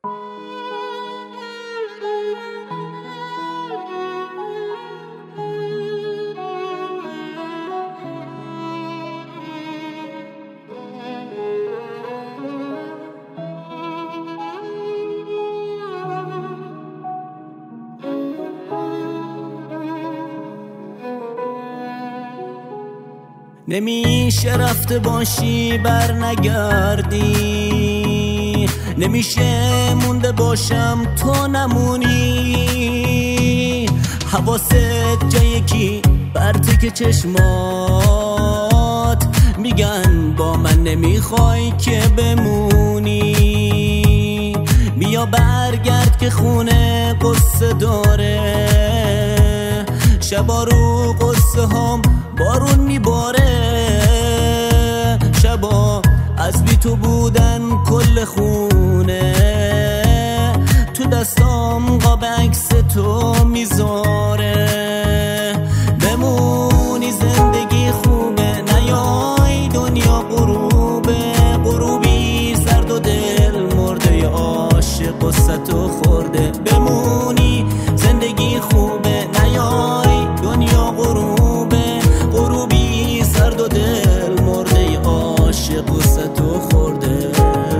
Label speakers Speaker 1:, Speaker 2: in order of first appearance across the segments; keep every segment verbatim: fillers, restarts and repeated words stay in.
Speaker 1: نمیشه رفته باشی بر نگردی، نمیشه مونده باشم تو نمونی. حواست جای کی برته که چشمات میگن با من نمیخوای که بمونی. بیا برگرد که خونه قصه داره، شبا رو قصه هم بارون میباره. شبا از بی تو بودن کل خونه، تو دستام قاب عکس تو میذاره. بمونی زندگی خوبه، نیای دنیا غروبه. غروبی سرد و دل مرده، عاشق قصه تو خورده. بمونی زندگی خوبه، نیای دنیا غروبه. غروبی سرد و دل مرده، عاشق قصه تو خورده.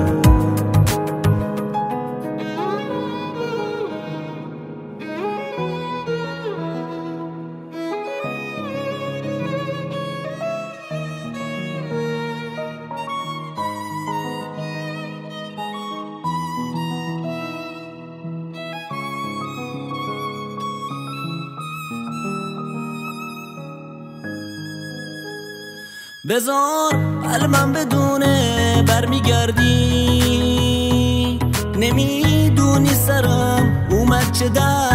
Speaker 1: بذار قلبم بدونه برمیگردی، نمیدونی سرم اومد چه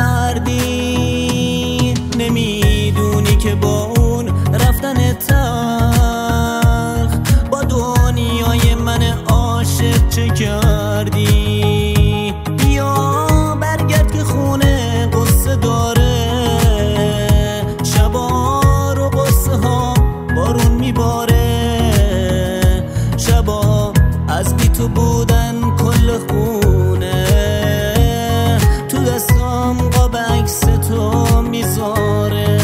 Speaker 1: دردی. نمیدونی که با اون رفتن تلخ با دنیای من عاشق چه کردی. بیا برگرد که خونه قصه داره، شبا رو قصه ها بارون میباره. شبا از بی تو بودن کل خونه، تو دستام قاب عکس تو میذاره.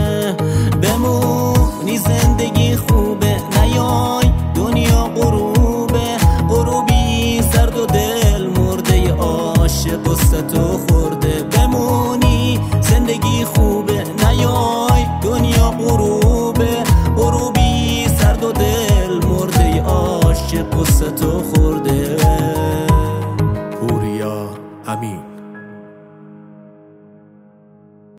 Speaker 1: بمونی زندگی خوبه، نیای دنیا غروبه. غروبی سرد و دل مرده، عاشق قصه تو خورده. بمونی زندگی خوبه، نیای دنیا غروبه. غروبی سرد و دل مرده، عاشق قصه تو خورده.
Speaker 2: پوریا امین.